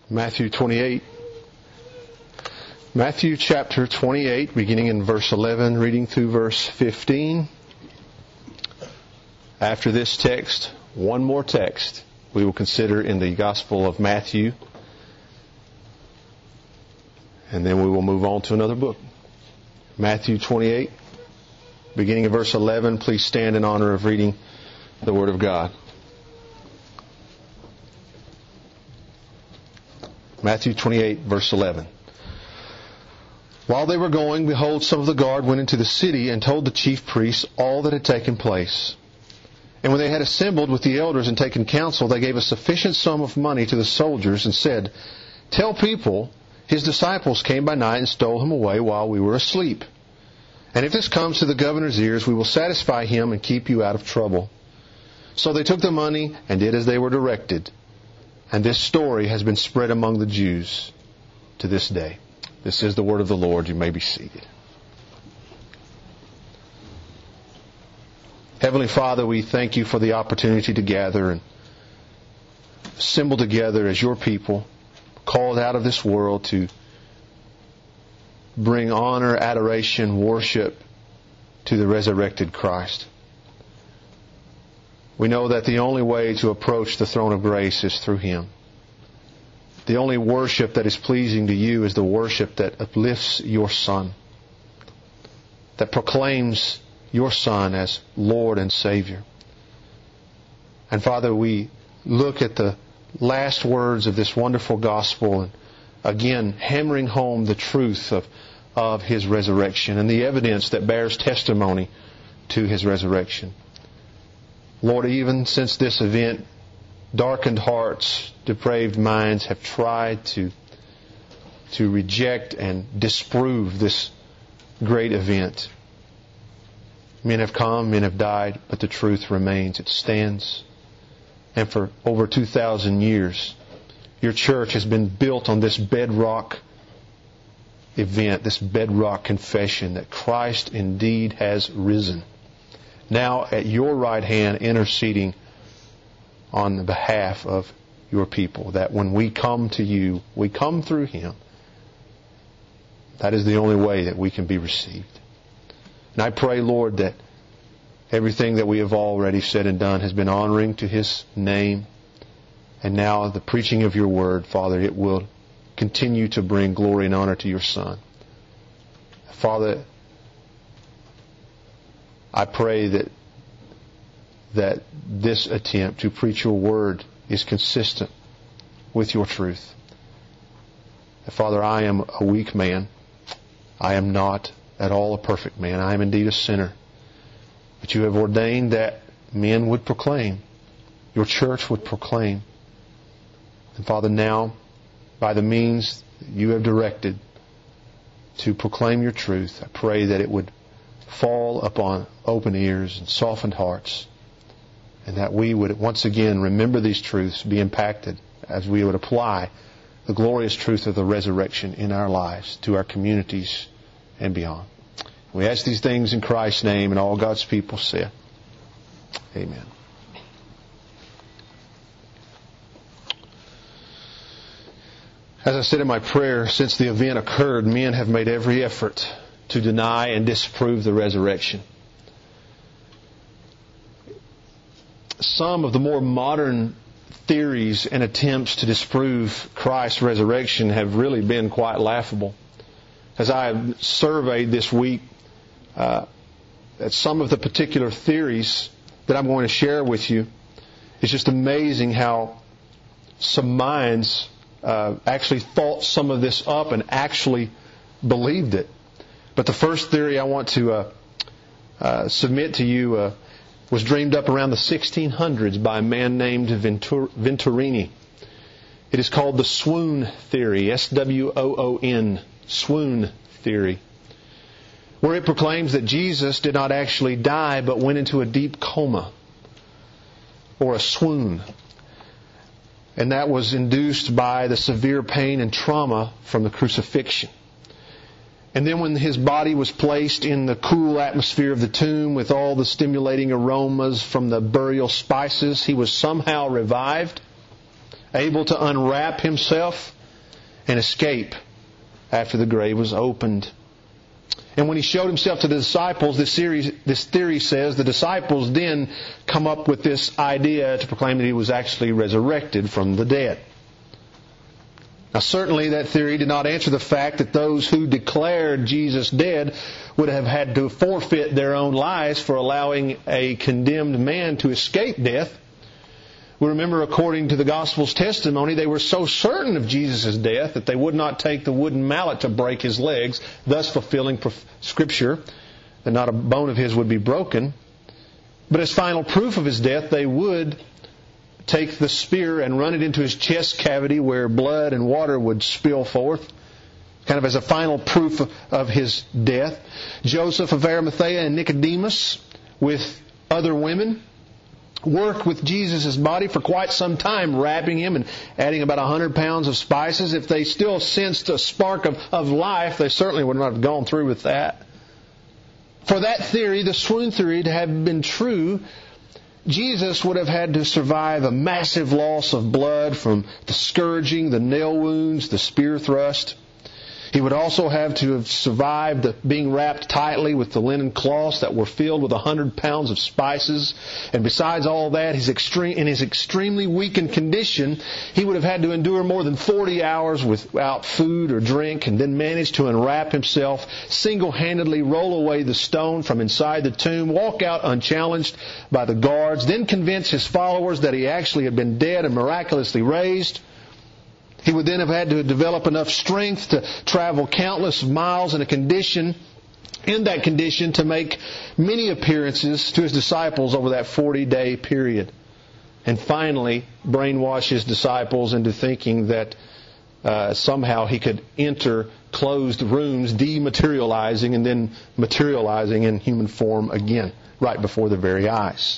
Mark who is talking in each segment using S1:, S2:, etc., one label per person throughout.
S1: Matthew 28. Matthew chapter 28, beginning in verse 11, reading through verse 15. After this text, one more text we will consider in the Gospel of Matthew. And then we will move on to another book. Matthew 28, beginning in verse 11. Please stand in honor of reading the Word of God. Matthew 28, verse 11. While they were going, behold, some of the guard went into the city and told the chief priests all that had taken place. And when they had assembled with the elders and taken counsel, they gave a sufficient sum of money to the soldiers and said, "Tell people, his disciples came by night and stole him away while we were asleep. And if this comes to the governor's ears, we will satisfy him and keep you out of trouble." So they took the money and did as they were directed. And this story has been spread among the Jews to this day. This is the word of the Lord. You may be seated. Heavenly Father, we thank you for the opportunity to gather and assemble together as your people, called out of this world to bring honor, adoration, worship to the resurrected Christ. We know that the only way to approach the throne of grace is through Him. The only worship that is pleasing to you is the worship that uplifts your Son, that proclaims your Son as Lord and Savior. And Father, we look at the last words of this wonderful gospel and again hammering home the truth of His resurrection and the evidence that bears testimony to His resurrection. Lord, even since this event, darkened hearts, depraved minds have tried to reject and disprove this great event. Men have come, men have died, but the truth remains. It stands. And for over 2,000 years, your church has been built on this bedrock event, this bedrock confession that Christ indeed has risen. Now at your right hand interceding on the behalf of your people, that when we come to you, we come through Him. That is the only way that we can be received. And I pray, Lord, that everything that we have already said and done has been honoring to His name. And now the preaching of your word, Father, it will continue to bring glory and honor to your Son. Father, I pray that this attempt to preach your word is consistent with your truth. Father, I am a weak man. I am not at all a perfect man. I am indeed a sinner. But you have ordained that men would proclaim, your church would proclaim. And Father, now, by the means that you have directed to proclaim your truth, I pray that it would fall upon open ears and softened hearts, and that we would once again remember these truths, be impacted as we would apply the glorious truth of the resurrection in our lives, to our communities and beyond. We ask these things in Christ's name, and all God's people said, Amen. As I said in my prayer, since the event occurred, men have made every effort to deny and disprove the resurrection. Some of the more modern theories and attempts to disprove Christ's resurrection have really been quite laughable. As I have surveyed this week at some of the particular theories that I'm going to share with you, it's just amazing how some minds actually thought some of this up and actually believed it. But the first theory I want to submit to you was dreamed up around the 1600s by a man named Venturini. It is called the swoon theory, S-W-O-O-N, swoon theory, where it proclaims that Jesus did not actually die but went into a deep coma or a swoon. And that was induced by the severe pain and trauma from the crucifixion. And then when His body was placed in the cool atmosphere of the tomb with all the stimulating aromas from the burial spices, He was somehow revived, able to unwrap Himself and escape after the grave was opened. And when He showed Himself to the disciples, this theory says the disciples then come up with this idea to proclaim that He was actually resurrected from the dead. Now certainly that theory did not answer the fact that those who declared Jesus dead would have had to forfeit their own lives for allowing a condemned man to escape death. We remember, according to the Gospel's testimony, they were so certain of Jesus' death that they would not take the wooden mallet to break His legs, thus fulfilling Scripture that not a bone of His would be broken. But as final proof of His death, they would take the spear and run it into His chest cavity where blood and water would spill forth, kind of as a final proof of His death. Joseph of Arimathea and Nicodemus, with other women, worked with Jesus' body for quite some time, wrapping Him and adding about 100 pounds of spices. If they still sensed a spark of life, they certainly would not have gone through with that. For that theory, the swoon theory, to have been true, Jesus would have had to survive a massive loss of blood from the scourging, the nail wounds, the spear thrust. He would also have to have survived being wrapped tightly with the linen cloths that were filled with 100 pounds of spices. And besides all that, in his extremely weakened condition, he would have had to endure more than 40 hours without food or drink, and then manage to unwrap himself, single-handedly roll away the stone from inside the tomb, walk out unchallenged by the guards, then convince his followers that he actually had been dead and miraculously raised. He would then have had to develop enough strength to travel countless miles in that condition to make many appearances to His disciples over that 40-day period. And finally, brainwash His disciples into thinking that somehow He could enter closed rooms, dematerializing and then materializing in human form again, right before their very eyes.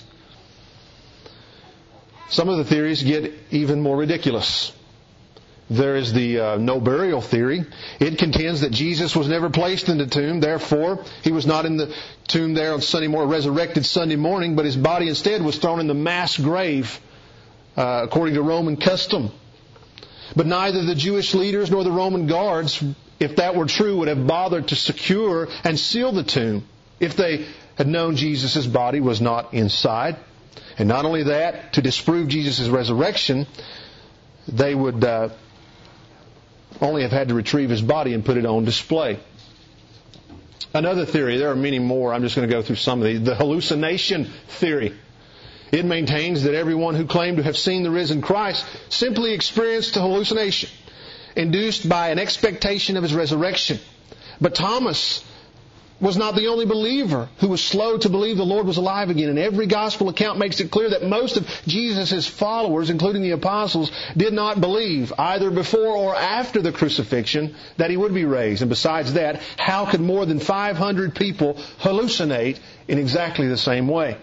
S1: Some of the theories get even more ridiculous. There is the no burial theory. It contends that Jesus was never placed in the tomb. Therefore, He was not in the tomb there on Sunday morning, resurrected Sunday morning, but His body instead was thrown in the mass grave, according to Roman custom. But neither the Jewish leaders nor the Roman guards, if that were true, would have bothered to secure and seal the tomb if they had known Jesus' body was not inside. And not only that, to disprove Jesus' resurrection, they would only have had to retrieve His body and put it on display. Another theory, there are many more, I'm just going to go through some of these. The hallucination theory. It maintains that everyone who claimed to have seen the risen Christ simply experienced a hallucination, induced by an expectation of His resurrection. But Thomas was not the only believer who was slow to believe the Lord was alive again. And every gospel account makes it clear that most of Jesus' followers, including the apostles, did not believe, either before or after the crucifixion, that He would be raised. And besides that, how could more than 500 people hallucinate in exactly the same way?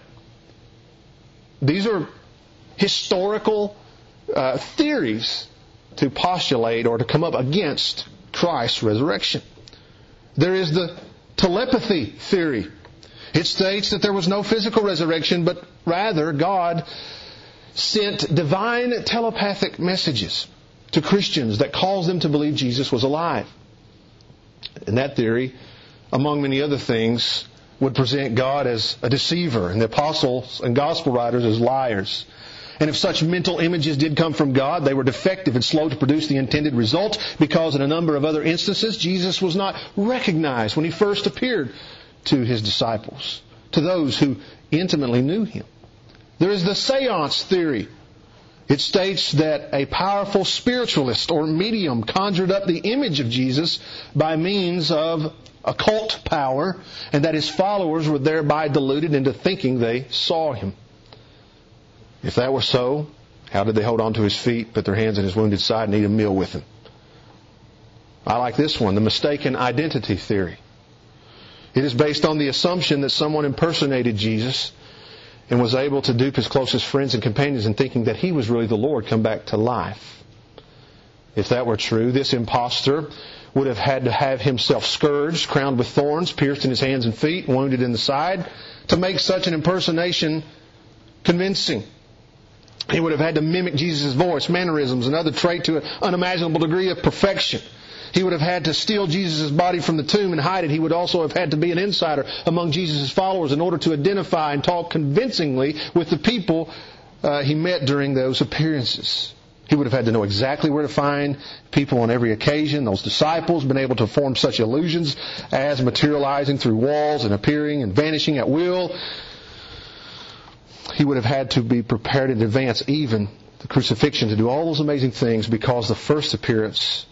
S1: These are historical theories to postulate or to come up against Christ's resurrection. There is the telepathy theory. It states that there was no physical resurrection, but rather God sent divine telepathic messages to Christians that caused them to believe Jesus was alive. And that theory, among many other things, would present God as a deceiver and the apostles and gospel writers as liars. And if such mental images did come from God, they were defective and slow to produce the intended result, because in a number of other instances, Jesus was not recognized when He first appeared to His disciples, to those who intimately knew Him. There is the seance theory. It states that a powerful spiritualist or medium conjured up the image of Jesus by means of occult power, and that his followers were thereby deluded into thinking they saw Him. If that were so, how did they hold on to His feet, put their hands in His wounded side, and eat a meal with Him? I like this one, the mistaken identity theory. It is based on the assumption that someone impersonated Jesus and was able to dupe His closest friends and companions in thinking that He was really the Lord come back to life. If that were true, this impostor would have had to have himself scourged, crowned with thorns, pierced in his hands and feet, wounded in the side, to make such an impersonation convincing. He would have had to mimic Jesus' voice, mannerisms, and other traits to an unimaginable degree of perfection. He would have had to steal Jesus' body from the tomb and hide it. He would also have had to be an insider among Jesus' followers in order to identify and talk convincingly with the people he met during those appearances. He would have had to know exactly where to find people on every occasion. Those disciples been able to form such illusions as materializing through walls and appearing and vanishing at will. He would have had to be prepared in advance, even the crucifixion, to do all those amazing things because of the first appearance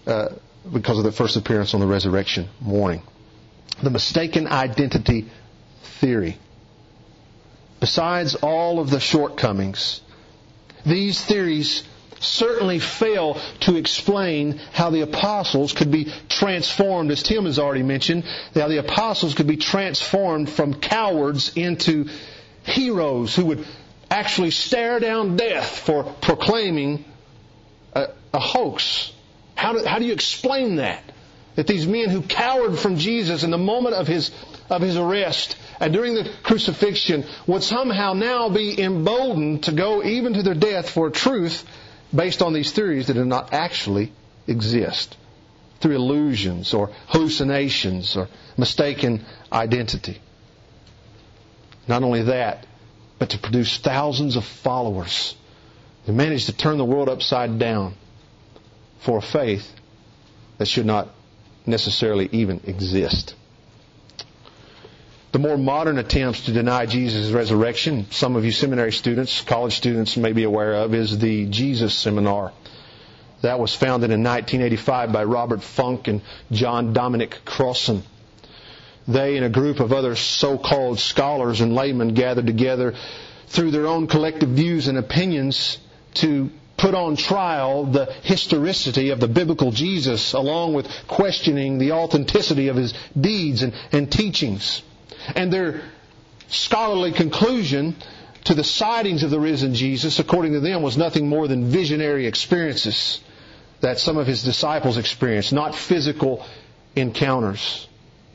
S1: on the resurrection morning. The mistaken identity theory. Besides all of the shortcomings, these theories certainly fail to explain how the apostles could be transformed, as Tim has already mentioned, how the apostles could be transformed from cowards into heroes who would actually stare down death for proclaiming a hoax. How do you explain that? That these men who cowered from Jesus in the moment of his arrest and during the crucifixion would somehow now be emboldened to go even to their death for truth based on these theories that do not actually exist, through illusions or hallucinations or mistaken identity. Not only that, but to produce thousands of followers who managed to turn the world upside down for a faith that should not necessarily even exist. The more modern attempts to deny Jesus' resurrection, some of you seminary students, college students may be aware of, is the Jesus Seminar. That was founded in 1985 by Robert Funk and John Dominic Crossan. They and a group of other so-called scholars and laymen gathered together through their own collective views and opinions to put on trial the historicity of the biblical Jesus, along with questioning the authenticity of his deeds and teachings. And their scholarly conclusion to the sightings of the risen Jesus, according to them, was nothing more than visionary experiences that some of his disciples experienced, not physical encounters.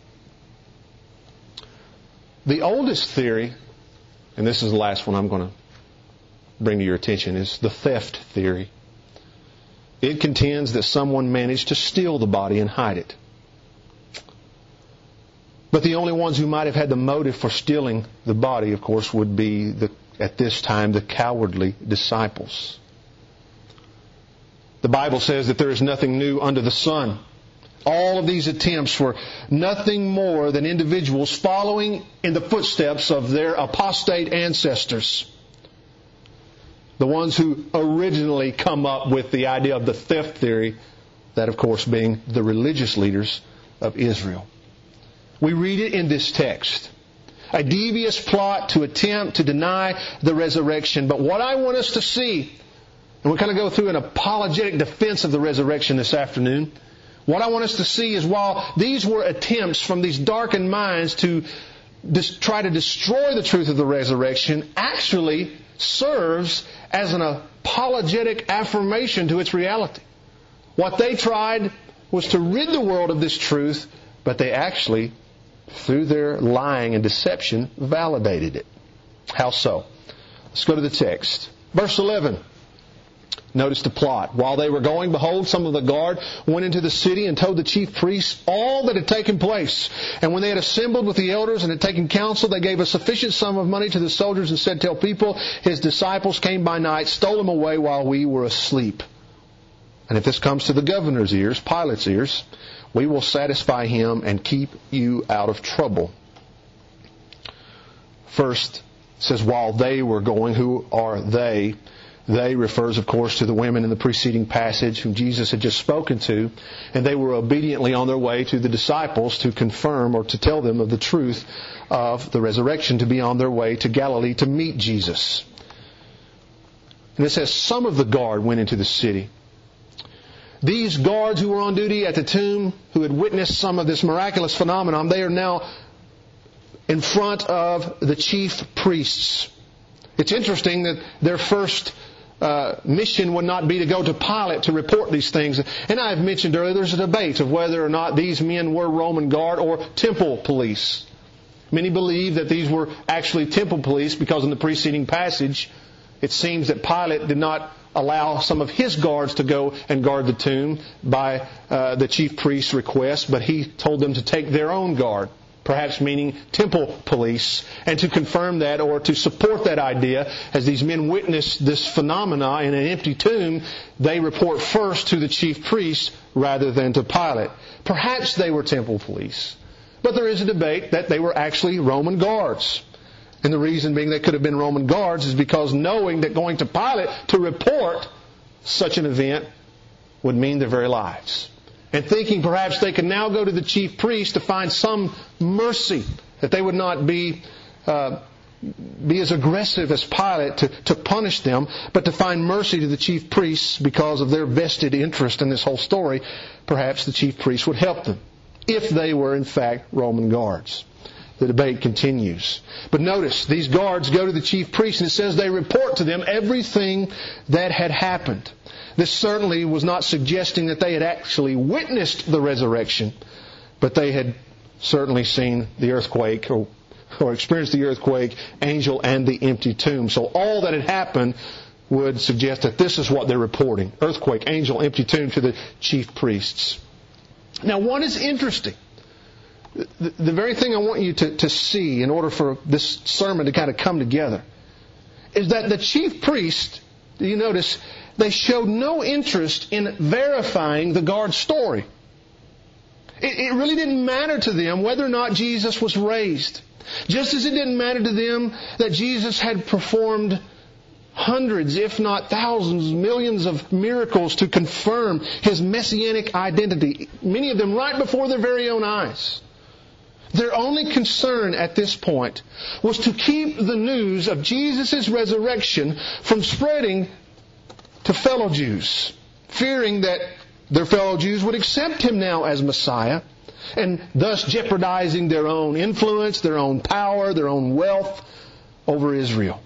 S1: The oldest theory, and this is the last one I'm going to bring to your attention, is the theft theory. It contends that someone managed to steal the body and hide it. But the only ones who might have had the motive for stealing the body, of course, would be, at this time, the cowardly disciples. The Bible says that there is nothing new under the sun. All of these attempts were nothing more than individuals following in the footsteps of their apostate ancestors. The ones who originally come up with the idea of the theft theory, that of course being the religious leaders of Israel. We read it in this text. A devious plot to attempt to deny the resurrection. But what I want us to see, and we're going to go through an apologetic defense of the resurrection this afternoon. What I want us to see is while these were attempts from these darkened minds to try to destroy the truth of the resurrection, actually serves as an apologetic affirmation to its reality. What they tried was to rid the world of this truth, but they actually, through their lying and deception, validated it. How so? Let's go to the text. Verse 11. Notice the plot. While they were going, behold, some of the guard went into the city and told the chief priests all that had taken place. And when they had assembled with the elders and had taken counsel, they gave a sufficient sum of money to the soldiers and said, tell people, his disciples came by night, stole him away while we were asleep. And if this comes to the governor's ears, Pilate's ears, we will satisfy him and keep you out of trouble. First, it says, while they were going, who are they? They refers, of course, to the women in the preceding passage whom Jesus had just spoken to, and they were obediently on their way to the disciples to confirm or to tell them of the truth of the resurrection, to be on their way to Galilee to meet Jesus. And it says, some of the guard went into the city. These guards who were on duty at the tomb, who had witnessed some of this miraculous phenomenon, they are now in front of the chief priests. It's interesting that their first mission would not be to go to Pilate to report these things. And I have mentioned earlier, there's a debate of whether or not these men were Roman guard or temple police. Many believe that these were actually temple police because in the preceding passage, It seems that Pilate did not allow some of his guards to go and guard the tomb by the chief priest's request, but he told them to take their own guard, perhaps meaning temple police, and to confirm that or to support that idea, as these men witness this phenomena in an empty tomb, they report first to the chief priest rather than to Pilate. Perhaps they were temple police, but there is a debate that they were actually Roman guards. And the reason being they could have been Roman guards is because knowing that going to Pilate to report such an event would mean their very lives. And thinking perhaps they could now go to the chief priest to find some mercy, that they would not be as aggressive as Pilate to punish them, but to find mercy to the chief priests because of their vested interest in this whole story. Perhaps the chief priests would help them if they were in fact Roman guards. The debate continues. But notice, these guards go to the chief priest and it says they report to them everything that had happened. This certainly was not suggesting that they had actually witnessed the resurrection, but they had certainly seen the earthquake or experienced the earthquake, angel, and the empty tomb. So all that had happened would suggest that this is what they're reporting. Earthquake, angel, empty tomb to the chief priests. Now what is interesting, the very thing I want you to see in order for this sermon to kind of come together, is that the chief priest, you notice, they showed no interest in verifying the guard's story. It really didn't matter to them whether or not Jesus was raised. Just as it didn't matter to them that Jesus had performed hundreds, if not thousands, millions of miracles to confirm His messianic identity, many of them right before their very own eyes. Their only concern at this point was to keep the news of Jesus' resurrection from spreading to fellow Jews, fearing that their fellow Jews would accept Him now as Messiah, and thus jeopardizing their own influence, their own power, their own wealth over Israel.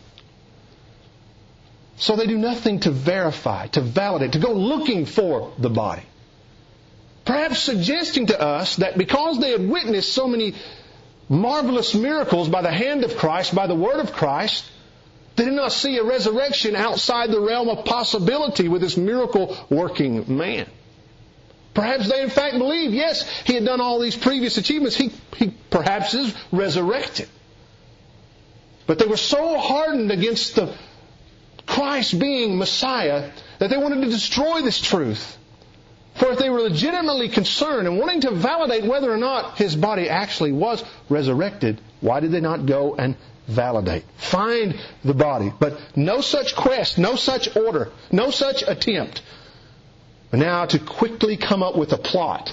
S1: So they do nothing to verify, to validate, to go looking for the body. Perhaps suggesting to us that because they had witnessed so many marvelous miracles by the hand of Christ, by the word of Christ, they did not see a resurrection outside the realm of possibility with this miracle-working man. Perhaps they in fact believed, yes, He had done all these previous achievements. He perhaps is resurrected. But they were so hardened against the Christ being Messiah that they wanted to destroy this truth. For if they were legitimately concerned and wanting to validate whether or not His body actually was resurrected, why did they not go and validate, find the body? But no such quest, no such order, no such attempt. But now to quickly come up with a plot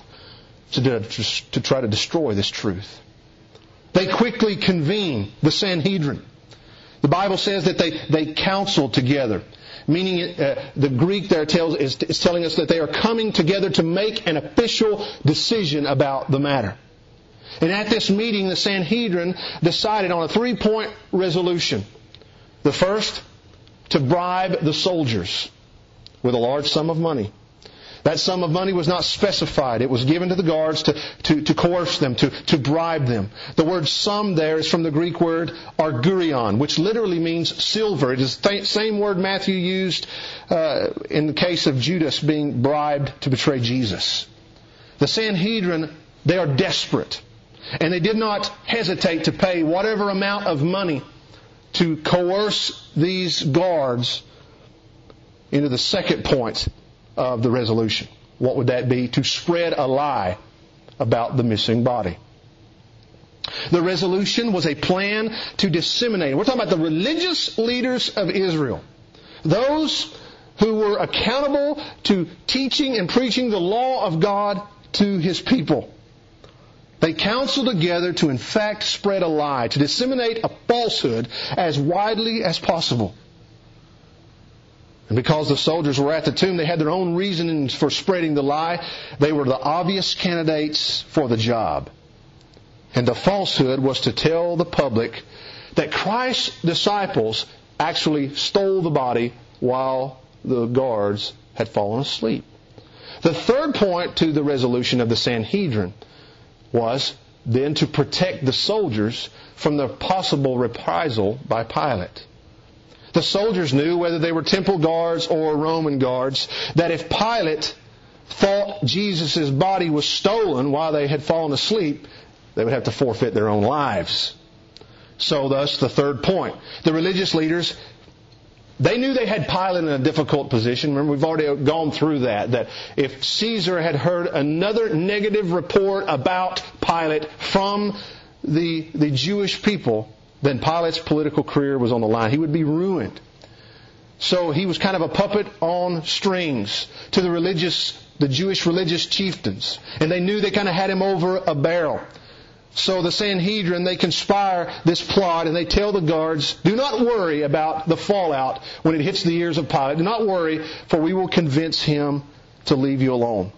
S1: to try to destroy this truth. They quickly convene the Sanhedrin. The Bible says that they counseled together. Meaning the Greek there is telling us that they are coming together to make an official decision about the matter. And at this meeting, the Sanhedrin decided on a 3-point resolution. The first, to bribe the soldiers with a large sum of money. That sum of money was not specified. It was given to the guards to coerce them, to bribe them. The word sum there is from the Greek word argurion, which literally means silver. It is the same word Matthew used in the case of Judas being bribed to betray Jesus. The Sanhedrin, they are desperate. And they did not hesitate to pay whatever amount of money to coerce these guards into the second point of the resolution. What would that be? To spread a lie about the missing body. The resolution was a plan to disseminate. We're talking about the religious leaders of Israel. Those who were accountable to teaching and preaching the law of God to His people. They counseled together to in fact spread a lie, to disseminate a falsehood as widely as possible. And because the soldiers were at the tomb, they had their own reasons for spreading the lie. They were the obvious candidates for the job. And the falsehood was to tell the public that Christ's disciples actually stole the body while the guards had fallen asleep. The third point to the resolution of the Sanhedrin was then to protect the soldiers from the possible reprisal by Pilate. The soldiers knew, whether they were temple guards or Roman guards, that if Pilate thought Jesus' body was stolen while they had fallen asleep, they would have to forfeit their own lives. So thus, the third point. The religious leaders, they knew they had Pilate in a difficult position. Remember, we've already gone through that if Caesar had heard another negative report about Pilate from the Jewish people, then Pilate's political career was on the line. He would be ruined. So he was kind of a puppet on strings to the Jewish religious chieftains. And they knew they kind of had him over a barrel. So the Sanhedrin, they conspire this plot and they tell the guards, do not worry about the fallout when it hits the ears of Pilate. Do not worry, for we will convince him to leave you alone.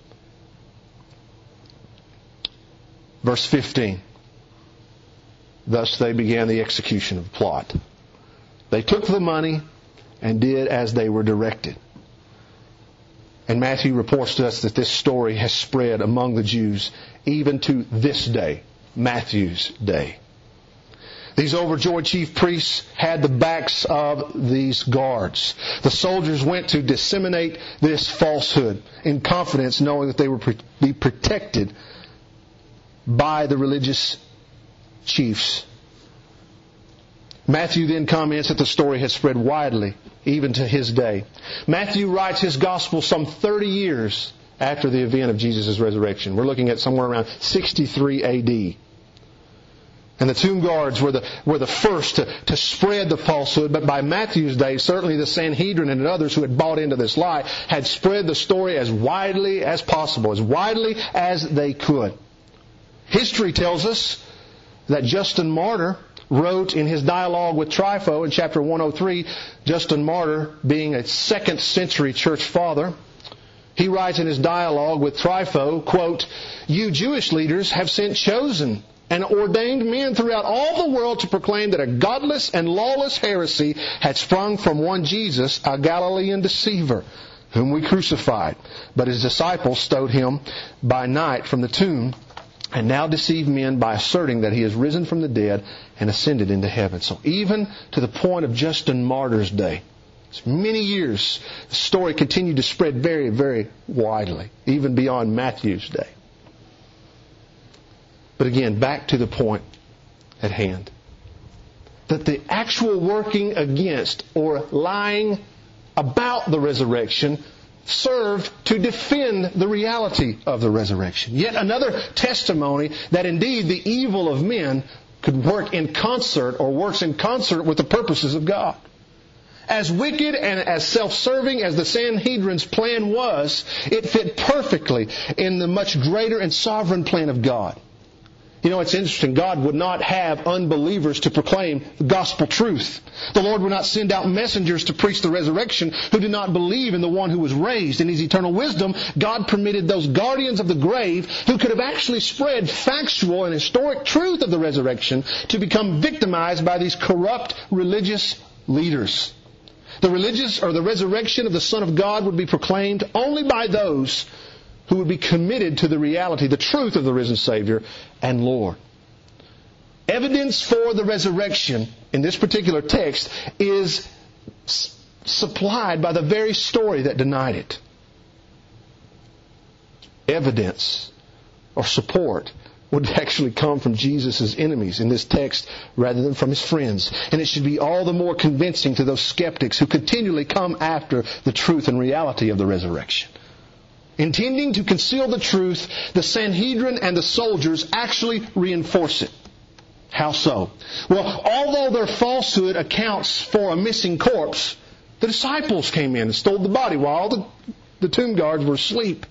S1: Verse 15. Thus they began the execution of the plot. They took the money and did as they were directed. And Matthew reports to us that this story has spread among the Jews even to this day. Matthew's day. These overjoyed chief priests had the backs of these guards. The soldiers went to disseminate this falsehood in confidence, knowing that they would be protected by the religious chiefs. Matthew then comments that the story has spread widely, even to his day. Matthew writes his gospel some 30 years after the event of Jesus' resurrection. We're looking at somewhere around 63 A.D. And the tomb guards were the first to spread the falsehood, but by Matthew's day, certainly the Sanhedrin and others who had bought into this lie had spread the story as widely as possible, as widely as they could. History tells us that Justin Martyr wrote in his dialogue with Trypho in chapter 103, Justin Martyr being a 2nd century church father, he writes in his dialogue with Trypho, quote, "You Jewish leaders have sent chosen and ordained men throughout all the world to proclaim that a godless and lawless heresy had sprung from one Jesus, a Galilean deceiver, whom we crucified. But his disciples stowed him by night from the tomb, and now deceive men by asserting that he is risen from the dead and ascended into heaven." So even to the point of Justin Martyr's day, it's many years, the story continued to spread very, very widely, even beyond Matthew's day. But again, back to the point at hand. That the actual working against or lying about the resurrection served to defend the reality of the resurrection. Yet another testimony that indeed the evil of men could work in concert or works in concert with the purposes of God. As wicked and as self-serving as the Sanhedrin's plan was, it fit perfectly in the much greater and sovereign plan of God. You know, it's interesting. God would not have unbelievers to proclaim the gospel truth. The Lord would not send out messengers to preach the resurrection who did not believe in the one who was raised. In His eternal wisdom, God permitted those guardians of the grave who could have actually spread factual and historic truth of the resurrection to become victimized by these corrupt religious leaders. The resurrection of the Son of God would be proclaimed only by those who would be committed to the reality, the truth of the risen Savior and Lord. Evidence for the resurrection in this particular text is supplied by the very story that denied it. Evidence or support would actually come from Jesus' enemies in this text rather than from His friends. And it should be all the more convincing to those skeptics who continually come after the truth and reality of the resurrection. Intending to conceal the truth, the Sanhedrin and the soldiers actually reinforce it. How so? Well, although their falsehood accounts for a missing corpse, the disciples came in and stole the body while the tomb guards were asleep.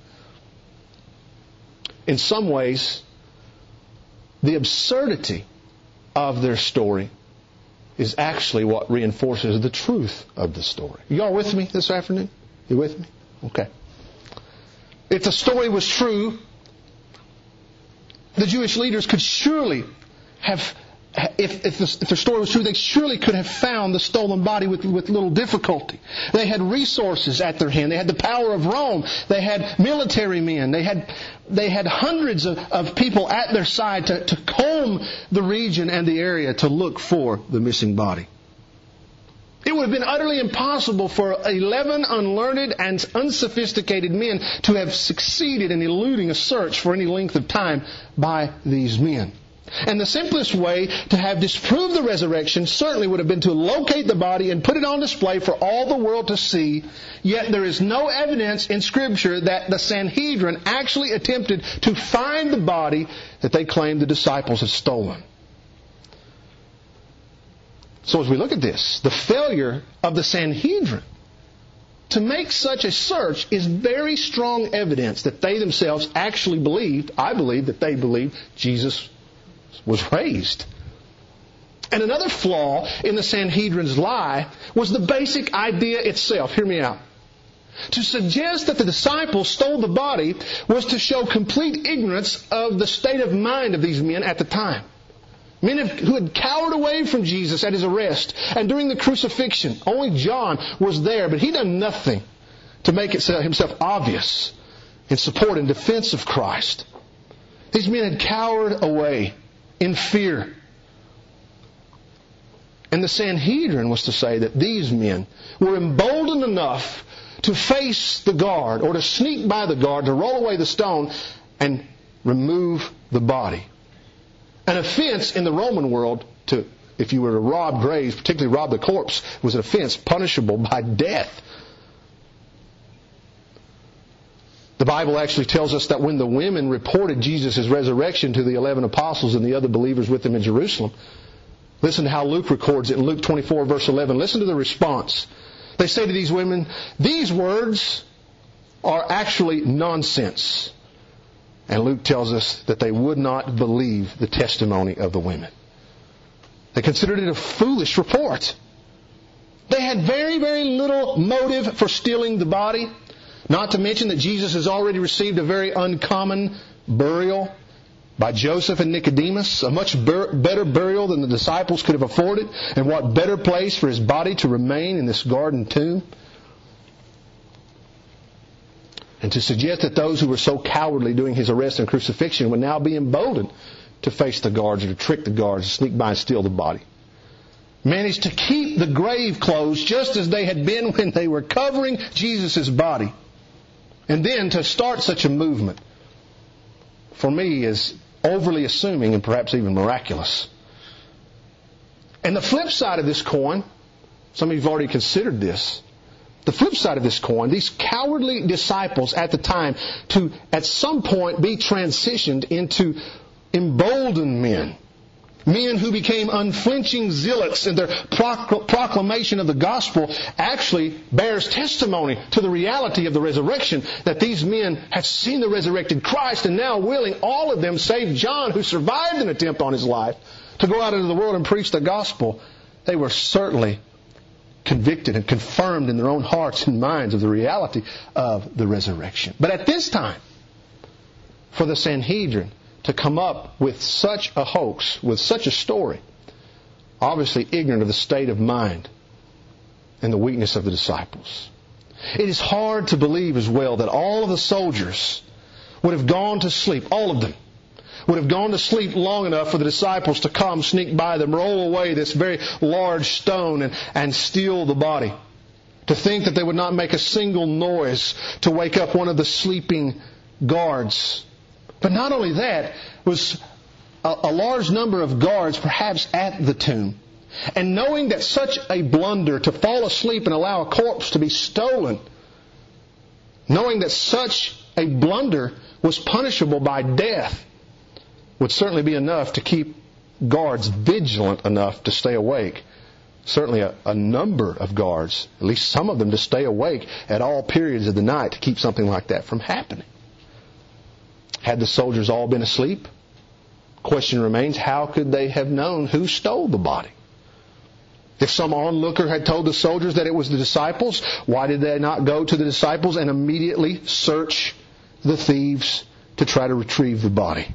S1: In some ways, the absurdity of their story is actually what reinforces the truth of the story. You all with me this afternoon? You with me? Okay. If the story was true, the Jewish leaders could surely have, if the story was true, they surely could have found the stolen body with little difficulty. They had resources at their hand. They had the power of Rome. They had military men. They had hundreds of people at their side to comb the region and the area to look for the missing body. It would have been utterly impossible for 11 unlearned and unsophisticated men to have succeeded in eluding a search for any length of time by these men. And the simplest way to have disproved the resurrection certainly would have been to locate the body and put it on display for all the world to see. Yet there is no evidence in Scripture that the Sanhedrin actually attempted to find the body that they claimed the disciples had stolen. So as we look at this, the failure of the Sanhedrin to make such a search is very strong evidence that they themselves actually believed, I believe, that they believed Jesus was raised. And another flaw in the Sanhedrin's lie was the basic idea itself. Hear me out. To suggest that the disciples stole the body was to show complete ignorance of the state of mind of these men at the time. Men who had cowered away from Jesus at His arrest and during the crucifixion. Only John was there, but he done nothing to make himself obvious in support and defense of Christ. These men had cowered away in fear. And the Sanhedrin was to say that these men were emboldened enough to face the guard or to sneak by the guard, to roll away the stone and remove the body. An offense in the Roman world, if you were to rob graves, particularly rob the corpse, was an offense punishable by death. The Bible actually tells us that when the women reported Jesus' resurrection to the 11 apostles and the other believers with them in Jerusalem, listen to how Luke records it in Luke 24 verse 11. Listen to the response. They say to these women, "These words are actually nonsense." And Luke tells us that they would not believe the testimony of the women. They considered it a foolish report. They had very, very little motive for stealing the body. Not to mention that Jesus has already received a very uncommon burial by Joseph and Nicodemus, a much better burial than the disciples could have afforded. And what better place for His body to remain in this garden tomb? And to suggest that those who were so cowardly during His arrest and crucifixion would now be emboldened to face the guards or to trick the guards, to sneak by and steal the body. Managed to keep the grave closed just as they had been when they were covering Jesus' body. And then to start such a movement, for me, is overly assuming and perhaps even miraculous. And the flip side of this coin, some of you have already considered this, the flip side of this coin, these cowardly disciples at the time to at some point be transitioned into emboldened men. Men who became unflinching zealots in their proclamation of the gospel actually bears testimony to the reality of the resurrection, that these men have seen the resurrected Christ and now willing, all of them save John, who survived an attempt on his life, to go out into the world and preach the gospel. They were certainly convicted and confirmed in their own hearts and minds of the reality of the resurrection. But at this time, for the Sanhedrin to come up with such a hoax, with such a story, obviously ignorant of the state of mind and the weakness of the disciples. It is hard to believe as well that all of the soldiers would have gone to sleep, all of them, would have gone to sleep long enough for the disciples to come, sneak by them, roll away this very large stone and steal the body. To think that they would not make a single noise to wake up one of the sleeping guards. But not only that, was a large number of guards perhaps at the tomb. And knowing that such a blunder, to fall asleep and allow a corpse to be stolen, knowing that such a blunder was punishable by death, would certainly be enough to keep guards vigilant enough to stay awake. Certainly a number of guards, at least some of them, to stay awake at all periods of the night to keep something like that from happening. Had the soldiers all been asleep? Question remains, how could they have known who stole the body? If some onlooker had told the soldiers that it was the disciples, why did they not go to the disciples and immediately search the thieves to try to retrieve the body?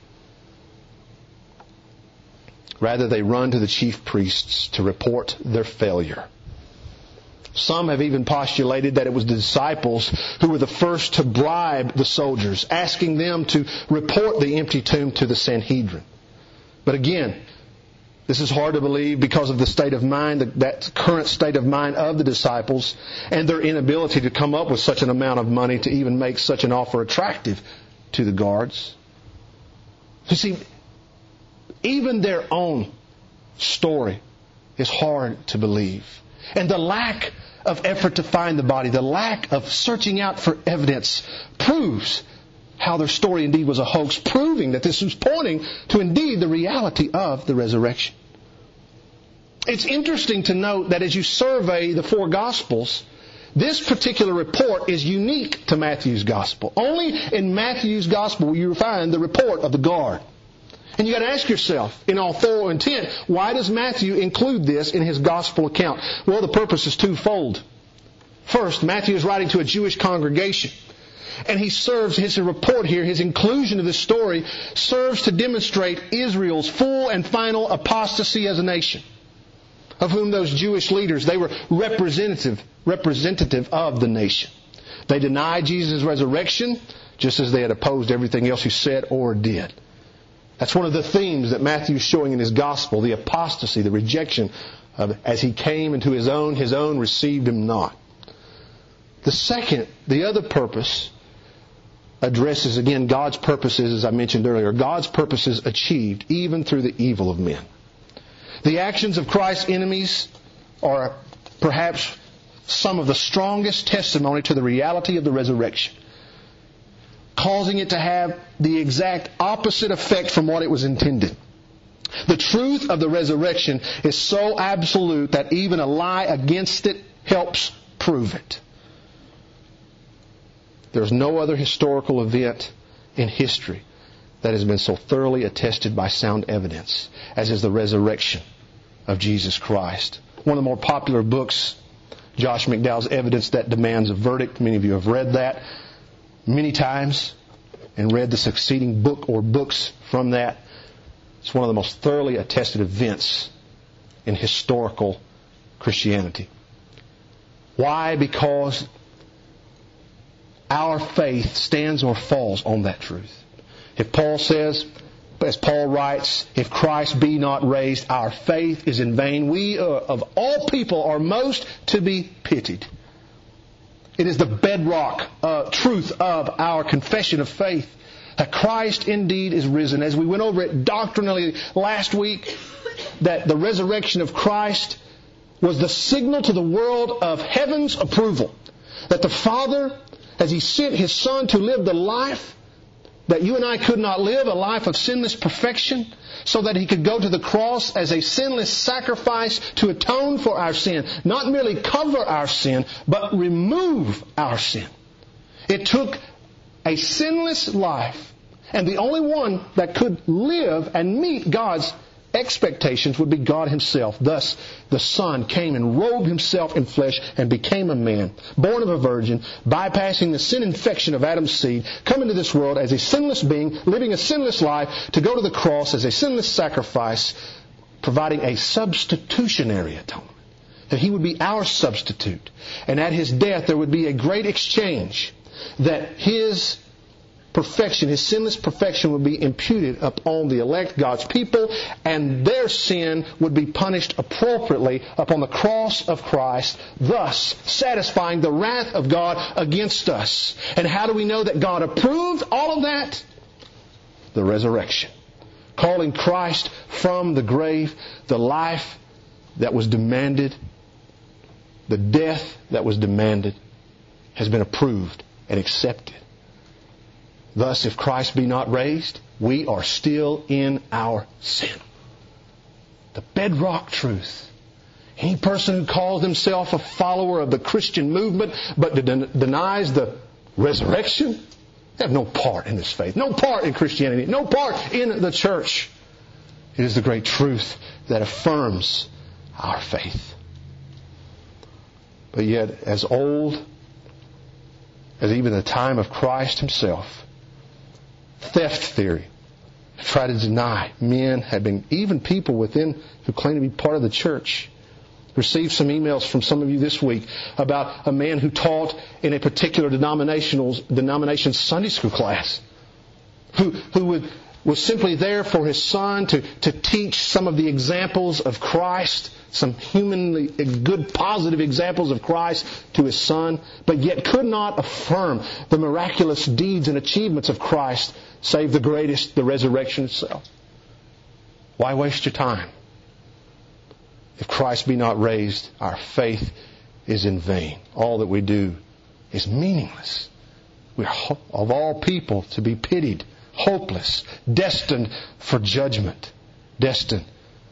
S1: Rather, they run to the chief priests to report their failure. Some have even postulated that it was the disciples who were the first to bribe the soldiers, asking them to report the empty tomb to the Sanhedrin. But again, This is hard to believe because of the state of mind, that current state of mind of the disciples, and their inability to come up with such an amount of money to even make such an offer attractive to the guards. You see, even their own story is hard to believe. And the lack of effort to find the body, the lack of searching out for evidence, proves how their story indeed was a hoax, proving that this was pointing to indeed the reality of the resurrection. It's interesting to note that as you survey the 4 Gospels, this particular report is unique to Matthew's Gospel. Only in Matthew's Gospel will you find the report of the guard. And you got to ask yourself, in all thorough intent, why does Matthew include this in his Gospel account? Well, the purpose is twofold. First, Matthew is writing to a Jewish congregation. And he serves, his report here, his inclusion of this story, serves to demonstrate Israel's full and final apostasy as a nation, of whom those Jewish leaders, they were representative of the nation. They denied Jesus' resurrection, just as they had opposed everything else he said or did. That's one of the themes that Matthew is showing in his Gospel, the apostasy, the rejection of, as he came into his own received him not. The other purpose addresses, again, God's purposes, as I mentioned earlier. God's purposes achieved even through the evil of men. The actions of Christ's enemies are perhaps some of the strongest testimony to the reality of the resurrection, causing it to have the exact opposite effect from what it was intended. The truth of the resurrection is so absolute that even a lie against it helps prove it. There's no other historical event in history that has been so thoroughly attested by sound evidence as is the resurrection of Jesus Christ. One of the more popular books, Josh McDowell's Evidence That Demands a Verdict. Many of you have read that many times and read the succeeding book or books from that. It's one of the most thoroughly attested events in historical Christianity. Why? Because our faith stands or falls on that truth. If Paul says, as Paul writes, if Christ be not raised, our faith is in vain. We of all people are most to be pitied. It is the bedrock truth of our confession of faith that Christ indeed is risen. As we went over it doctrinally last week, that the resurrection of Christ was the signal to the world of heaven's approval. That the Father, as He sent His Son to live the life that you and I could not live, a life of sinless perfection, so that He could go to the cross as a sinless sacrifice to atone for our sin. Not merely cover our sin, but remove our sin. It took a sinless life, and the only one that could live and meet God's expectations would be God Himself. Thus, the Son came and robed Himself in flesh and became a man, born of a virgin, bypassing the sin infection of Adam's seed, come into this world as a sinless being, living a sinless life, to go to the cross as a sinless sacrifice, providing a substitutionary atonement. That He would be our substitute. And at His death there would be a great exchange, that His perfection, His sinless perfection, would be imputed upon the elect, God's people, and their sin would be punished appropriately upon the cross of Christ, thus satisfying the wrath of God against us. And how do we know that God approved all of that? The resurrection. Calling Christ from the grave, the life that was demanded, the death that was demanded, has been approved and accepted. Thus, if Christ be not raised, we are still in our sin. The bedrock truth. Any person who calls himself a follower of the Christian movement but denies the resurrection, they have no part in this faith, no part in Christianity, no part in the church. It is the great truth that affirms our faith. But yet, as old as even the time of Christ Himself, theft theory tried to deny men had been, even people within who claim to be part of the church. Received some emails from some of you this week about a man who taught in a particular denomination's Sunday school class, who would was simply there for His Son to teach some of the examples of Christ, some humanly good, positive examples of Christ to His Son, but yet could not affirm the miraculous deeds and achievements of Christ, save the greatest, the resurrection itself. Why waste your time? If Christ be not raised, our faith is in vain. All that we do is meaningless. We are, of all people, to be pitied, hopeless, destined for judgment, destined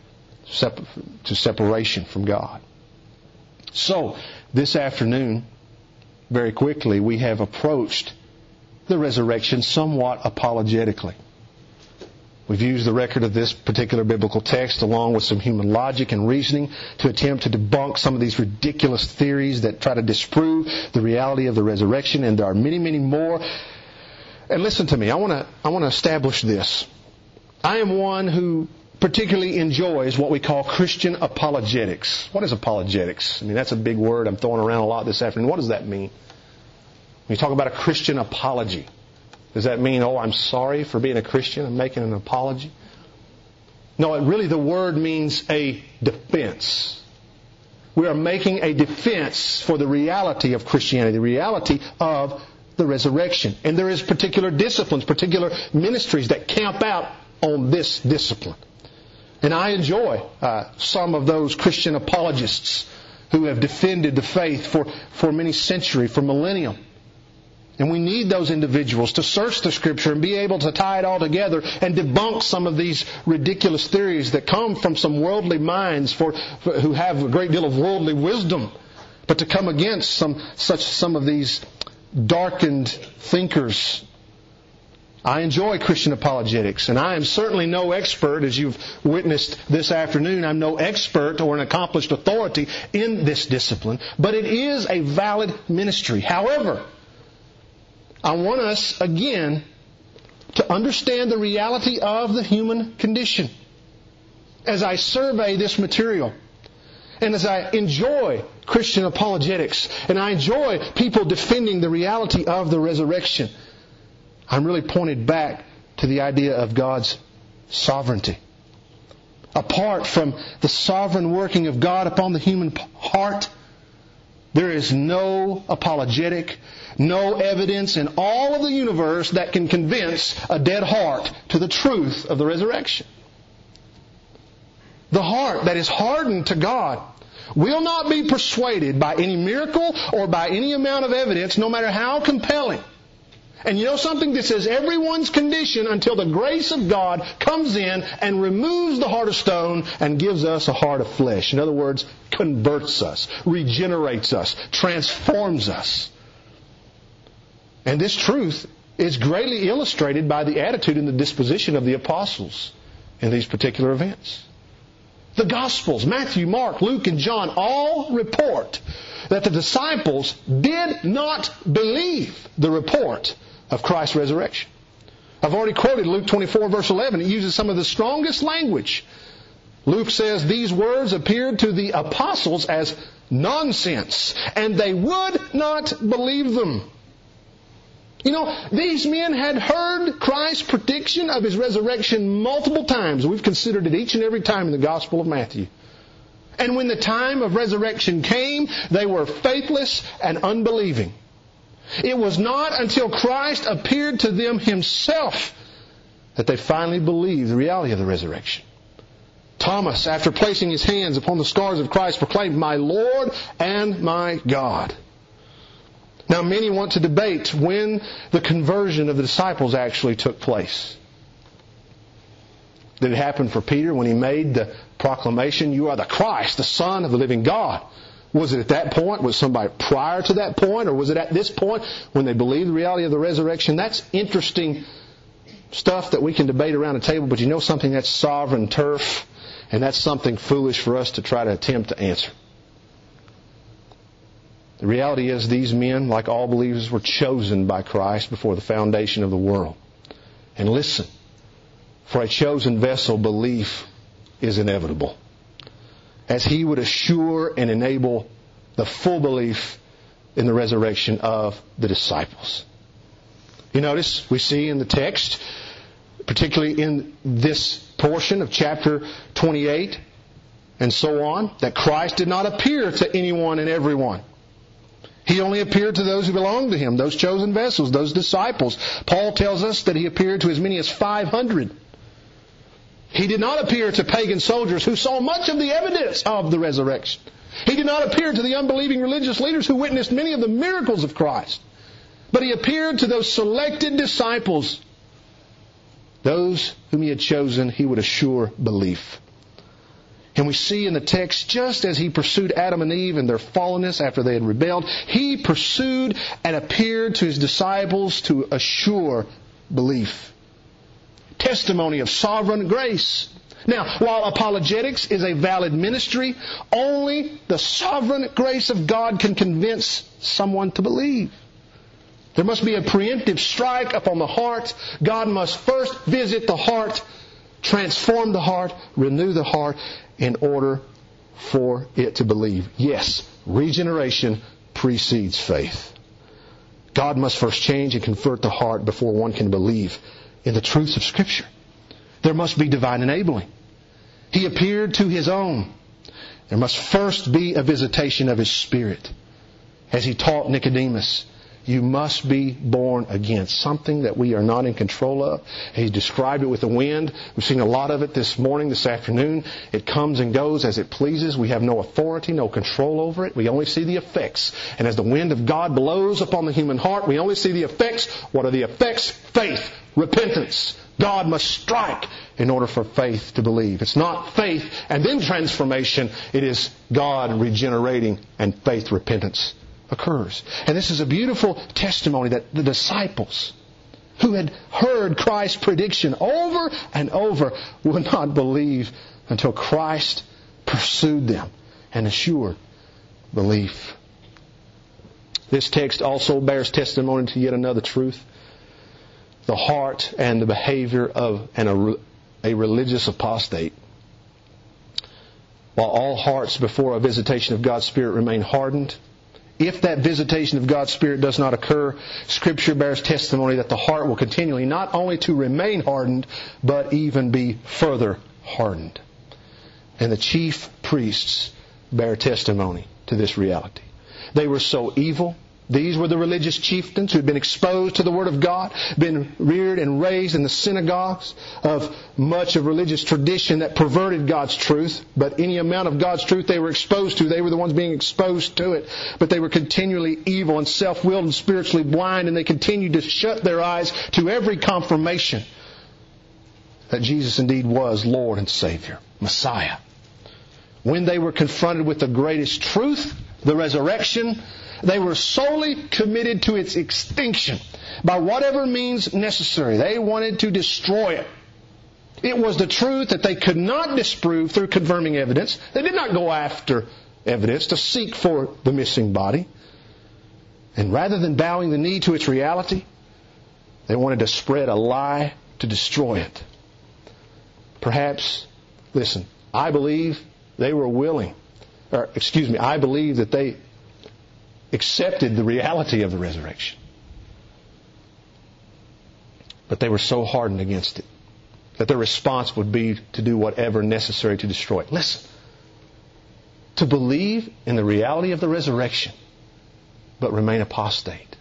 S1: to separation from God. So, this afternoon, very quickly, we have approached the resurrection somewhat apologetically. We've used the record of this particular biblical text along with some human logic and reasoning to attempt to debunk some of these ridiculous theories that try to disprove the reality of the resurrection, and there are many, many more. And listen to me, I want to establish this. I am one who particularly enjoys what we call Christian apologetics. What is apologetics? I mean, that's a big word I'm throwing around a lot this afternoon. What does that mean? When you talk about a Christian apology, does that mean, oh, I'm sorry for being a Christian, I'm making an apology? No, really the word means a defense. We are making a defense for the reality of Christianity, the reality of the resurrection. And there is particular disciplines, particular ministries that camp out on this discipline. And I enjoy some of those Christian apologists who have defended the faith for many centuries, for millennium. And we need those individuals to search the Scripture and be able to tie it all together and debunk some of these ridiculous theories that come from some worldly minds who have a great deal of worldly wisdom. But to come against some of these darkened thinkers. I enjoy Christian apologetics, and I am certainly no expert, as you've witnessed this afternoon. I'm no expert or an accomplished authority in this discipline, but it is a valid ministry. However, I want us, again, to understand the reality of the human condition. As I survey this material, and as I enjoy Christian apologetics, and I enjoy people defending the reality of the resurrection, I'm really pointed back to the idea of God's sovereignty. Apart from the sovereign working of God upon the human heart, there is no apologetic, no evidence in all of the universe that can convince a dead heart to the truth of the resurrection. The heart that is hardened to God will not be persuaded by any miracle or by any amount of evidence, no matter how compelling. And you know something? This is everyone's condition until the grace of God comes in and removes the heart of stone and gives us a heart of flesh. In other words, converts us, regenerates us, transforms us. And this truth is greatly illustrated by the attitude and the disposition of the apostles in these particular events. The Gospels, Matthew, Mark, Luke, and John, all report that the disciples did not believe the report of Christ's resurrection. I've already quoted Luke 24, verse 11. It uses some of the strongest language. Luke says these words appeared to the apostles as nonsense, and they would not believe them. You know, these men had heard Christ's prediction of His resurrection multiple times. We've considered it each and every time in the Gospel of Matthew. And when the time of resurrection came, they were faithless and unbelieving. It was not until Christ appeared to them Himself that they finally believed the reality of the resurrection. Thomas, after placing his hands upon the scars of Christ, proclaimed, "My Lord and my God." Now, many want to debate when the conversion of the disciples actually took place. Did it happen for Peter when he made the proclamation, "You are the Christ, the Son of the living God"? Was it at that point? Was somebody prior to that point? Or was it at this point when they believed the reality of the resurrection? That's interesting stuff that we can debate around a table, but you know something? That's sovereign turf, and that's something foolish for us to try to attempt to answer. The reality is these men, like all believers, were chosen by Christ before the foundation of the world. And listen, for a chosen vessel, belief is inevitable, as He would assure and enable the full belief in the resurrection of the disciples. You notice we see in the text particularly in this portion of chapter 28 and so on, that Christ did not appear to anyone and everyone. He only appeared to those who belonged to Him, those chosen vessels, those disciples. Paul tells us that He appeared to as many as 500. He did not appear to pagan soldiers who saw much of the evidence of the resurrection. He did not appear to the unbelieving religious leaders who witnessed many of the miracles of Christ. But He appeared to those selected disciples, those whom He had chosen. He would assure belief. And we see in the text, just as He pursued Adam and Eve in their fallenness after they had rebelled, He pursued and appeared to His disciples to assure belief. Testimony of sovereign grace. Now, while apologetics is a valid ministry, only the sovereign grace of God can convince someone to believe. There must be a preemptive strike upon the heart. God must first visit the heart, transform the heart, renew the heart, in order for it to believe. Yes, regeneration precedes faith. God must first change and convert the heart before one can believe in the truths of Scripture. There must be divine enabling. He appeared to His own. There must first be a visitation of His Spirit. As He taught Nicodemus, you must be born again. Something that we are not in control of. He described it with the wind. We've seen a lot of it this morning, this afternoon. It comes and goes as it pleases. We have no authority, no control over it. We only see the effects. And as the wind of God blows upon the human heart, we only see the effects. What are the effects? Faith, repentance. God must strike in order for faith to believe. It's not faith and then transformation. It is God regenerating and faith, repentance occurs. And this is a beautiful testimony that the disciples who had heard Christ's prediction over and over would not believe until Christ pursued them and assured belief. This text also bears testimony to yet another truth. The heart and the behavior of a religious apostate. While all hearts before a visitation of God's Spirit remain hardened, if that visitation of God's Spirit does not occur, Scripture bears testimony that the heart will continually not only to remain hardened, but even be further hardened. And the chief priests bear testimony to this reality. They were so evil. These were the religious chieftains who had been exposed to the Word of God, been reared and raised in the synagogues of much of religious tradition that perverted God's truth. But any amount of God's truth they were exposed to, they were the ones being exposed to it. But they were continually evil and self-willed and spiritually blind, and they continued to shut their eyes to every confirmation that Jesus indeed was Lord and Savior, Messiah. When they were confronted with the greatest truth, the resurrection, they were solely committed to its extinction by whatever means necessary. They wanted to destroy it. It was the truth that they could not disprove through confirming evidence. They did not go after evidence to seek for the missing body. And rather than bowing the knee to its reality, they wanted to spread a lie to destroy it. Perhaps, listen, I believe they were willing, I believe that they accepted the reality of the resurrection. But they were so hardened against it that their response would be to do whatever necessary to destroy it. Listen, to believe in the reality of the resurrection but remain apostate.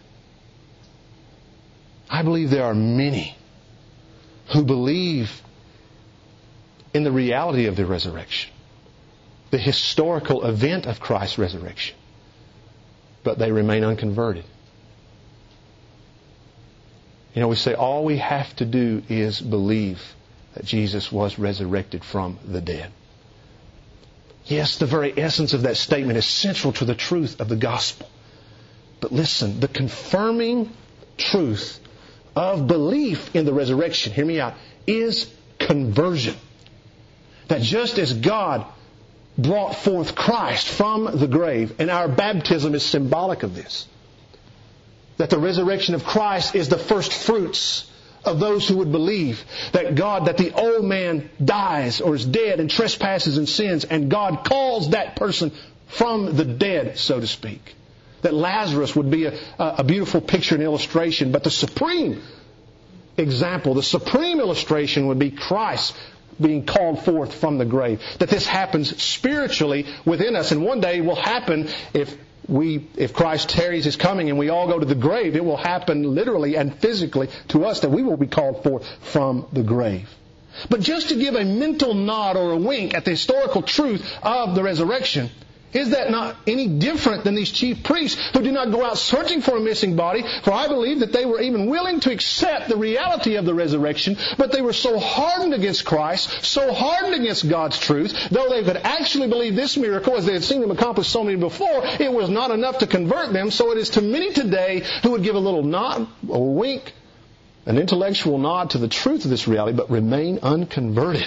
S1: I believe there are many who believe in the reality of the resurrection, the historical event of Christ's resurrection, but they remain unconverted. You know, we say all we have to do is believe that Jesus was resurrected from the dead. Yes, the very essence of that statement is central to the truth of the gospel. But listen, the confirming truth of belief in the resurrection, hear me out, is conversion. That just as God brought forth Christ from the grave, and our baptism is symbolic of this, that the resurrection of Christ is the first fruits of those who would believe that the old man dies or is dead in trespasses and sins, and God calls that person from the dead, so to speak. That Lazarus would be a beautiful picture and illustration, but the supreme example, the supreme illustration would be Christ being called forth from the grave. That this happens spiritually within us, and one day will happen if Christ tarries His coming and we all go to the grave. It will happen literally and physically to us, that we will be called forth from the grave. But just to give a mental nod or a wink at the historical truth of the resurrection, is that not any different than these chief priests who did not go out searching for a missing body? For I believe that they were even willing to accept the reality of the resurrection, but they were so hardened against Christ, so hardened against God's truth, though they could actually believe this miracle as they had seen Him accomplish so many before, it was not enough to convert them. So it is to many today who would give a little nod or wink, an intellectual nod to the truth of this reality, but remain unconverted.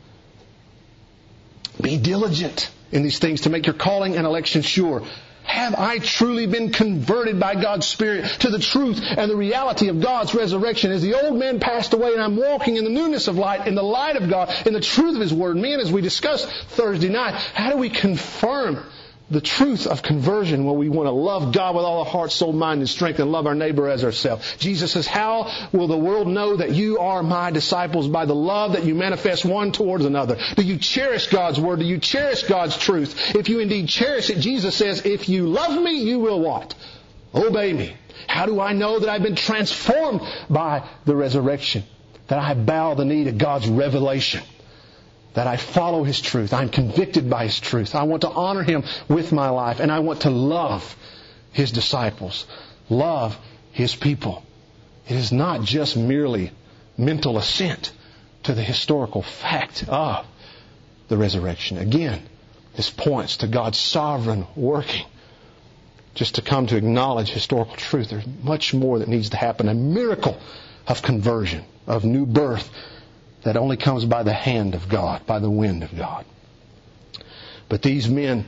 S1: Be diligent in these things to make your calling and election sure. Have I truly been converted by God's Spirit to the truth and the reality of God's resurrection? As the old man passed away and I'm walking in the newness of light, in the light of God, in the truth of His Word. Men, as we discussed Thursday night, how do we confirm the truth of conversion when we want to love God with all our heart, soul, mind, and strength, and love our neighbor as ourselves? Jesus says, how will the world know that you are my disciples? By the love that you manifest one towards another. Do you cherish God's Word? Do you cherish God's truth? If you indeed cherish it, Jesus says, if you love me, you will what? Obey me. How do I know that I've been transformed by the resurrection? That I bow the knee to God's revelation. That I follow His truth. I'm convicted by His truth. I want to honor Him with my life. And I want to love His disciples. Love His people. It is not just merely mental assent to the historical fact of the resurrection. Again, this points to God's sovereign working. Just to come to acknowledge historical truth. There's much more that needs to happen. A miracle of conversion, of new birth, that only comes by the hand of God, by the wind of God. But these men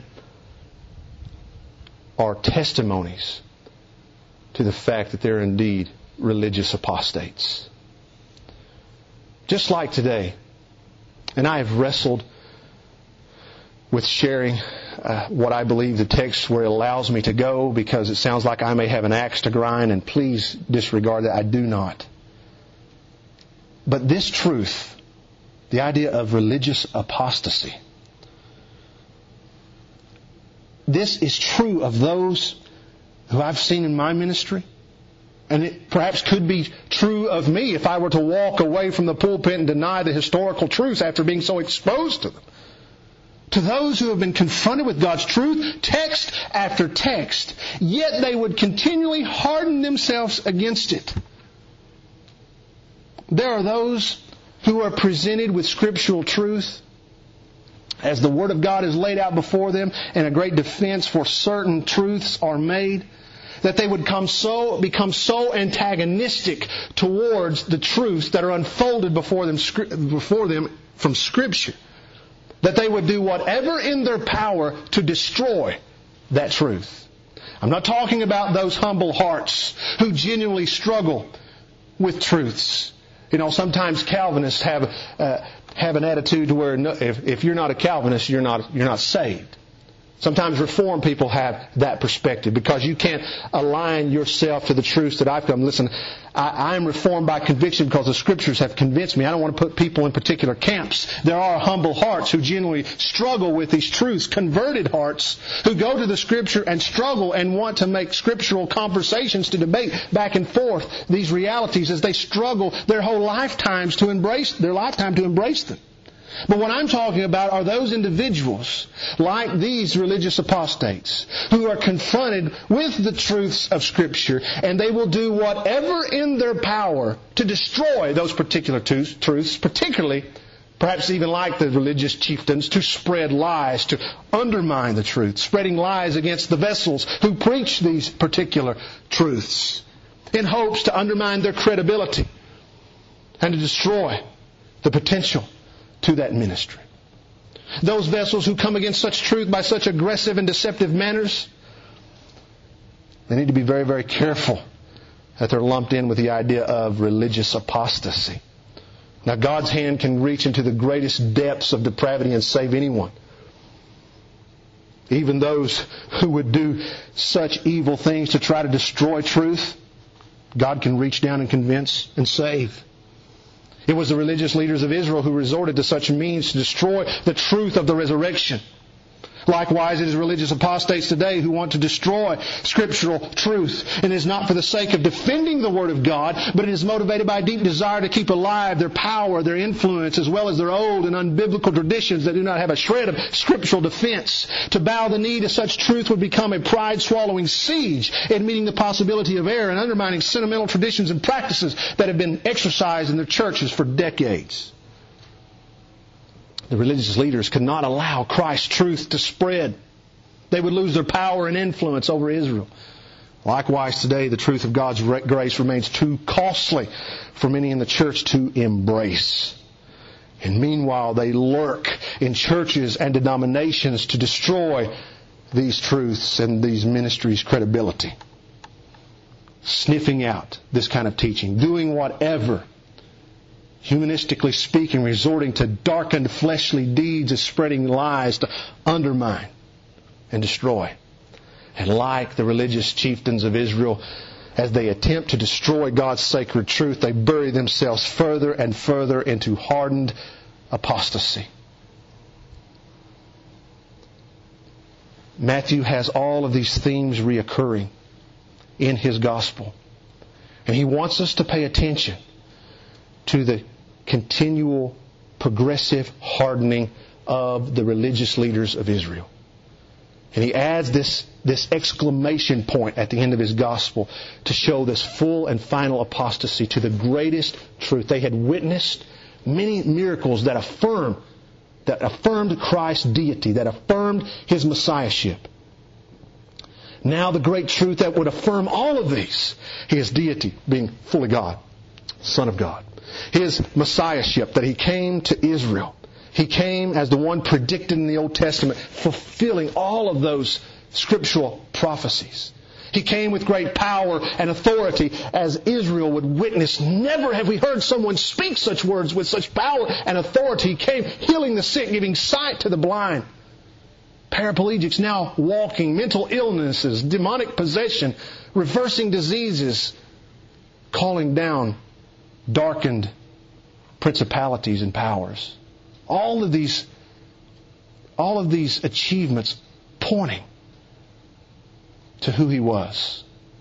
S1: are testimonies to the fact that they're indeed religious apostates. Just like today, and I have wrestled with sharing what I believe the text where it allows me to go, because it sounds like I may have an axe to grind, and please disregard that. I do not. But this truth, the idea of religious apostasy, this is true of those who I've seen in my ministry. And it perhaps could be true of me if I were to walk away from the pulpit and deny the historical truths after being so exposed to them. To those who have been confronted with God's truth, text after text, yet they would continually harden themselves against it. There are those who are presented with scriptural truth as the Word of God is laid out before them and a great defense for certain truths are made, that they would become so antagonistic towards the truths that are unfolded before them from Scripture, that they would do whatever in their power to destroy that truth. I'm not talking about those humble hearts who genuinely struggle with truths. You know, sometimes Calvinists have an attitude to where if you're not a Calvinist, you're not saved. Sometimes Reformed people have that perspective because you can't align yourself to the truths that I've come. Listen, I'm Reformed by conviction because the Scriptures have convinced me. I don't want to put people in particular camps. There are humble hearts who genuinely struggle with these truths, converted hearts who go to the Scripture and struggle and want to make scriptural conversations to debate back and forth these realities as they struggle their whole lifetimes to embrace them. But what I'm talking about are those individuals, like these religious apostates, who are confronted with the truths of Scripture, and they will do whatever in their power to destroy those particular truths, particularly, perhaps even like the religious chieftains, to spread lies, to undermine the truth, spreading lies against the vessels who preach these particular truths, in hopes to undermine their credibility and to destroy the potential to that ministry. Those vessels who come against such truth by such aggressive and deceptive manners, they need to be very, very careful that they're lumped in with the idea of religious apostasy. Now, God's hand can reach into the greatest depths of depravity and save anyone. Even those who would do such evil things to try to destroy truth, God can reach down and convince and save. It was the religious leaders of Israel who resorted to such means to destroy the truth of the resurrection. Likewise, it is religious apostates today who want to destroy scriptural truth. And it is not for the sake of defending the Word of God, but it is motivated by a deep desire to keep alive their power, their influence, as well as their old and unbiblical traditions that do not have a shred of scriptural defense. To bow the knee to such truth would become a pride-swallowing siege, admitting the possibility of error and undermining sentimental traditions and practices that have been exercised in their churches for decades. The religious leaders could not allow Christ's truth to spread. They would lose their power and influence over Israel. Likewise, today, the truth of God's grace remains too costly for many in the church to embrace. And meanwhile, they lurk in churches and denominations to destroy these truths and these ministries' credibility. Sniffing out this kind of teaching, doing whatever, humanistically speaking, resorting to darkened fleshly deeds of spreading lies to undermine and destroy. And like the religious chieftains of Israel, as they attempt to destroy God's sacred truth, they bury themselves further and further into hardened apostasy. Matthew has all of these themes reoccurring in his gospel. And he wants us to pay attention to the continual progressive hardening of the religious leaders of Israel. And he adds this exclamation point at the end of his gospel to show this full and final apostasy to the greatest truth. They had witnessed many miracles that affirmed Christ's deity, that affirmed His messiahship. Now the great truth that would affirm all of these, His deity being fully God, Son of God. His messiahship, that He came to Israel. He came as the one predicted in the Old Testament, fulfilling all of those scriptural prophecies. He came with great power and authority, as Israel would witness. Never have we heard someone speak such words with such power and authority. He came healing the sick, giving sight to the blind. Paraplegics now walking, mental illnesses, demonic possession, reversing diseases, calling down darkened principalities and powers. All of these achievements pointing to who He was.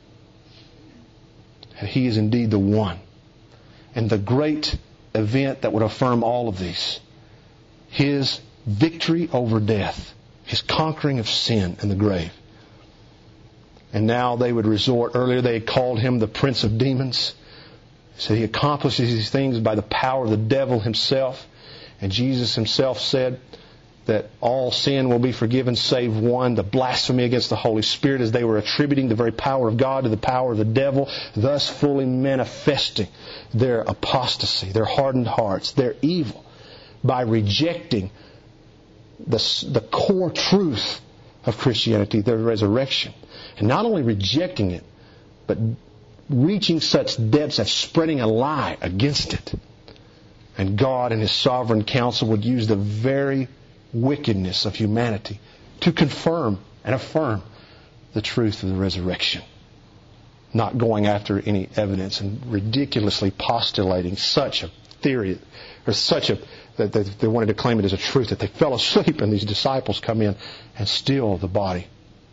S1: And He is indeed the one. And the great event that would affirm all of these, His victory over death, His conquering of sin and the grave. And now they would resort, earlier they had called Him the Prince of Demons. So He accomplishes these things by the power of the devil himself. And Jesus Himself said that all sin will be forgiven save one, the blasphemy against the Holy Spirit, as they were attributing the very power of God to the power of the devil, thus fully manifesting their apostasy, their hardened hearts, their evil, by rejecting the core truth of Christianity, the resurrection. And not only rejecting it, but reaching such depths of spreading a lie against it. And God in His sovereign counsel would use the very wickedness of humanity to confirm and affirm the truth of the resurrection. Not going after any evidence and ridiculously postulating such a theory, or that they wanted to claim it as a truth, that they fell asleep and these disciples come in and steal the body.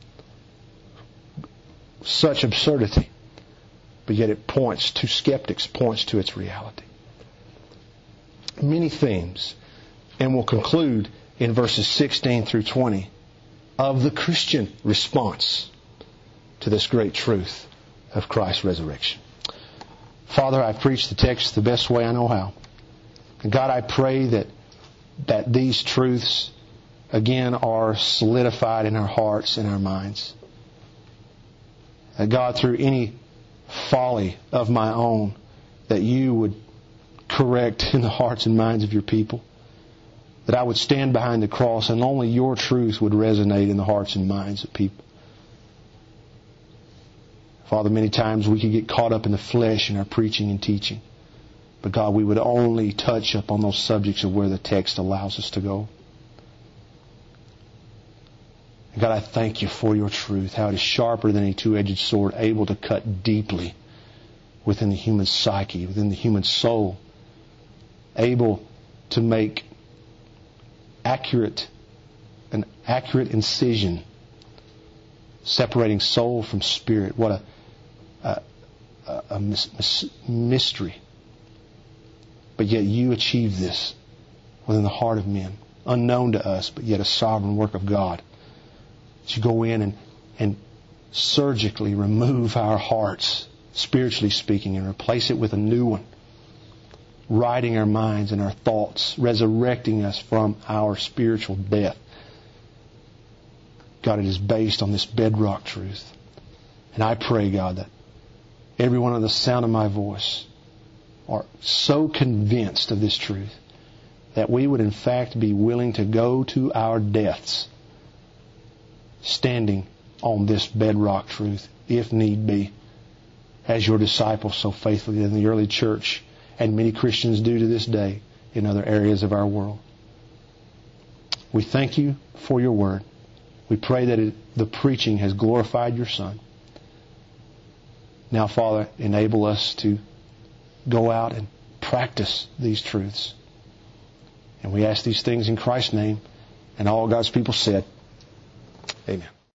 S1: Such absurdity. But yet it points to skeptics, points to its reality. Many themes, and we'll conclude in verses 16 through 20 of the Christian response to this great truth of Christ's resurrection. Father, I've preached the text the best way I know how. And God, I pray that these truths again are solidified in our hearts and our minds. That God, through any folly of my own, that You would correct in the hearts and minds of Your people. That I would stand behind the cross and only Your truth would resonate in the hearts and minds of people. Father, many times we could get caught up in the flesh in our preaching and teaching. But God, we would only touch up on those subjects of where the text allows us to go. And God, I thank You for Your truth, how it is sharper than a two-edged sword, able to cut deeply within the human psyche, within the human soul,
S2: able to make an accurate incision, separating soul from spirit. What a mystery. But yet you achieve this within the heart of men, unknown to us, but yet a sovereign work of God. That you go in and surgically remove our hearts, spiritually speaking, and replace it with a new one, righting our minds and our thoughts, resurrecting us from our spiritual death. God, it is based on this bedrock truth. And I pray, God, that everyone under the sound of my voice are so convinced of this truth that we would in fact be willing to go to our deaths standing on this bedrock truth, if need be, as your disciples so faithfully did in the early church, and many Christians do to this day in other areas of our world. We thank you for your word. We pray that the preaching has glorified your Son. Now, Father, enable us to go out and practice these truths. And we ask these things in Christ's name. And all God's people said, Amen.